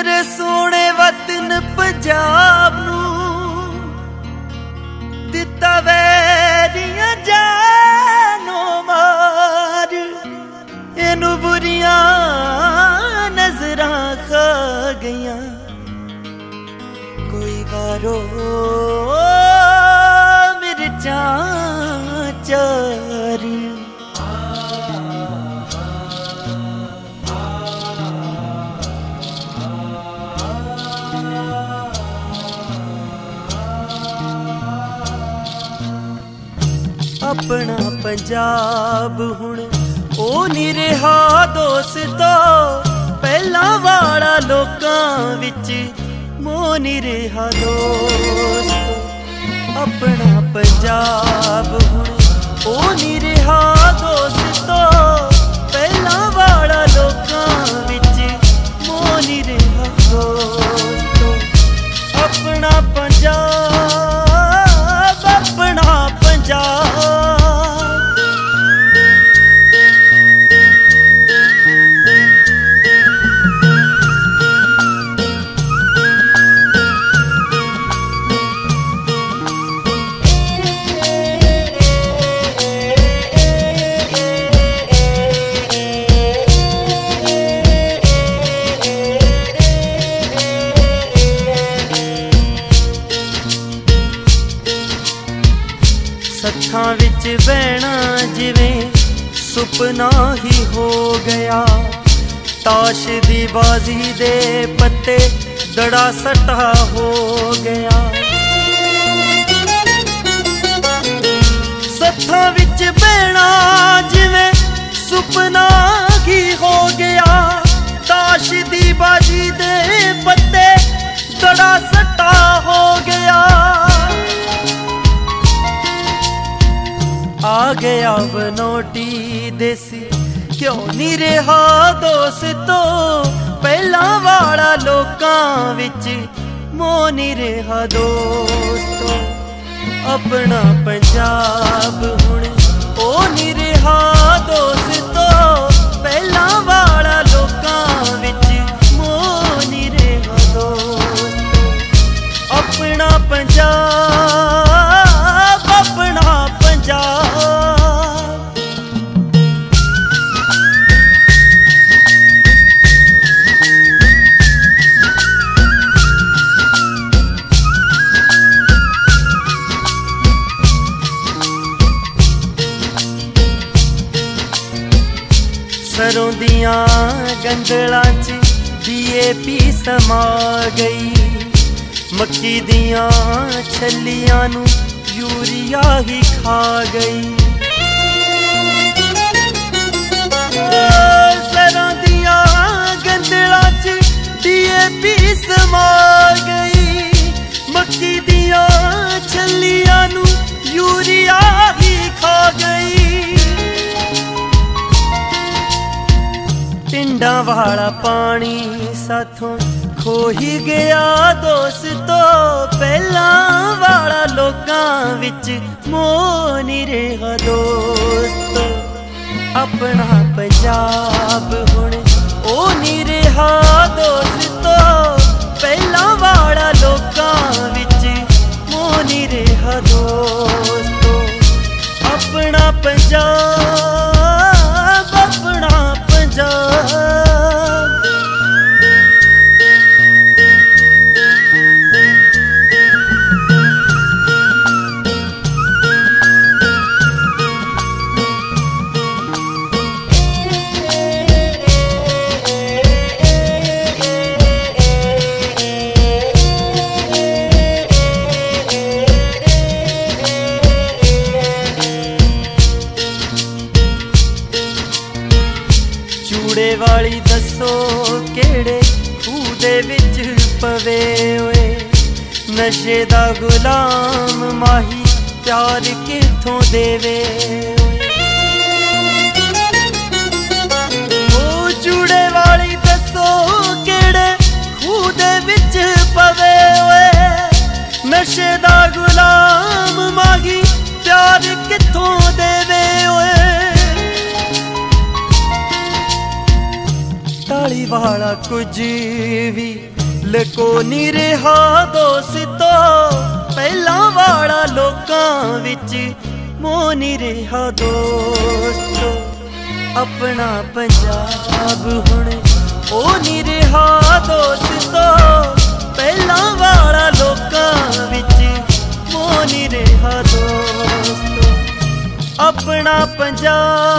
मेरे सोने वतन पंजाब नूं दिता वैरियां जानों मार, इनू बुरियां नजरां खा गईयां कोई वारो मिर्चां चारी। अपना पंजाब हुण ओ नहीं रहा दोस्तों, पहला वाला लोकां विच मोह नहीं रहा दोस्तों। अपना पंजाब हुण ओ नहीं रहा दोस्तों, पहला वाला लोकां विच मोह नहीं रहा दोस्तों। अपना पंजाब, अपना पंजाब सत्थां विच बहना जिवें सुपना ही हो गया, ताश दी बाजी दे पत्ते दड़ा सट्टा हो गया। सत्थां विच बहना जिवें सुपना ही हो गया, ताश दी बाजी दे पत्ते दड़ा सट्टा हो गया। आ गया बनोटी देसी क्यों नहीं रहा दोस्तों, पहला वाला लोकां विच मोह नहीं रहा दोस्तों। अपना पंजाब हुण ओ नहीं रहा दोस्तों, पहला वाला लोकां विच मोह नहीं रहा दोस्तों। अपना पंजाब, अपना पंजाब सरों दियां गंदलां च DAP समा गई, मक्की दियां छल्लियां नू यूरिया ही खा गई। सरों दियां गंदलां च DAP समा गई, मक्की दियां छल्लियां नू यूरिया ही खा गई। पिंडा वाला पानी साथों खो ही गया दोस्तों, पहला वाला लोकां विच मोह नहीं रहा दोस्तों। अपना पंजाब हुण ओ नहीं रहा दोस्तों, पहला वाला लोकां विच मोह नहीं रहा दोस्तों। अपना पंजाब, अपना पंजाब चूड़े वाली दसो केड़े खूह दे विच पवे ओए, नशे दा गुलाम माही प्यार किथों देवे। ओ चूड़े वाली दसो केड़े खूह दे विच पवे ओए, नशे दा गुलाम माही प्यार किथों देवे ओए। 40 ਵਾਲਾ ਕੁਝ ਵੀ ਲਕੋ ਨਹੀਂ ਰਿਹਾ ਦੋਸਤੋ, ਪਹਿਲਾਂ ਵਾਲਾ ਲੋਕਾਂ ਵਿੱਚ ਮੋਹ ਨਹੀਂ ਰਿਹਾ ਦੋਸਤੋ। ਆਪਣਾ ਪੰਜਾਬ ਹੁਣ ਉਹ ਨਹੀਂ ਰਿਹਾ ਦੋਸਤੋ, ਪਹਿਲਾਂ ਵਾਲਾ ਲੋਕਾਂ ਵਿੱਚ ਮੋਹ ਨਹੀਂ ਰਿਹਾ ਦੋਸਤੋ। ਆਪਣਾ ਪੰਜਾਬ